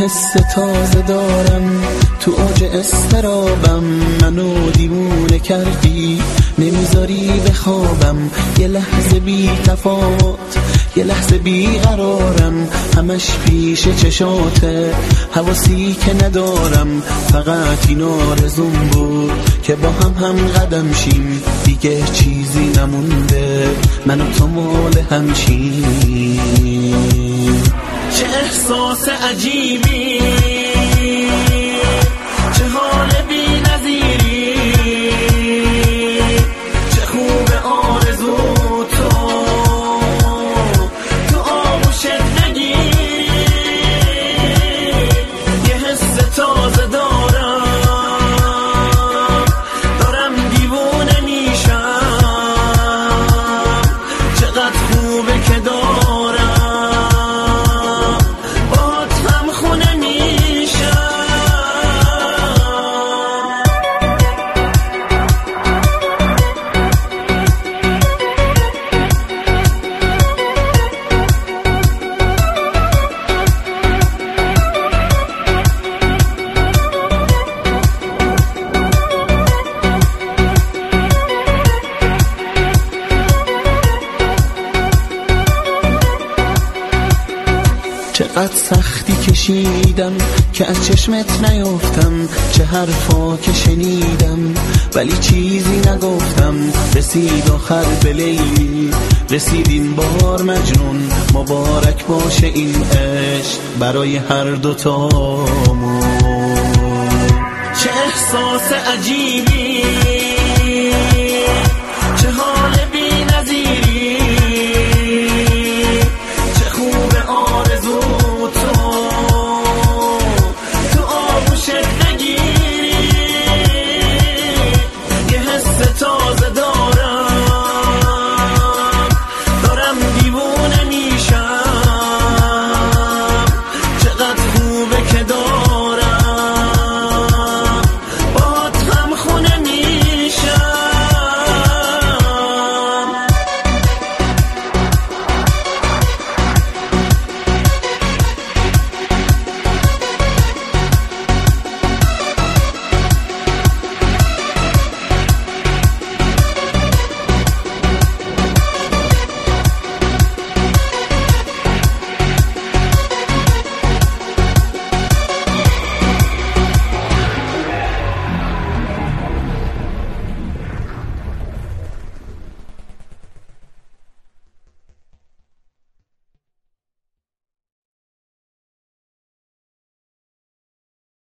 حس تازه دارم تو اوج استرابم، منو دیوونه کردی نمیذاری بخوابم. یه لحظه بی تفاوت، یه لحظه بی قرارم، همش پیش چشاته، حواسی که ندارم. فقط این آرزوم بود که با هم قدم شیم، دیگه چیزی نمونده من و تو مال همشیم. چه احساس عجیبی، چه حال بی نظیری، چه خوب آرزو تو آغوشت نگیری. یه حس تازه دارم دیوونه میشم. چقدر خوبه که چقدر سختی کشیدم که از چشمت نیفتم، چه حرفا که شنیدم ولی چیزی نگفتم. رسید آخر به لیلی، رسید این بار مجنون، مبارک باشه این عشق برای هر دوتامون. چه احساس عجیبی،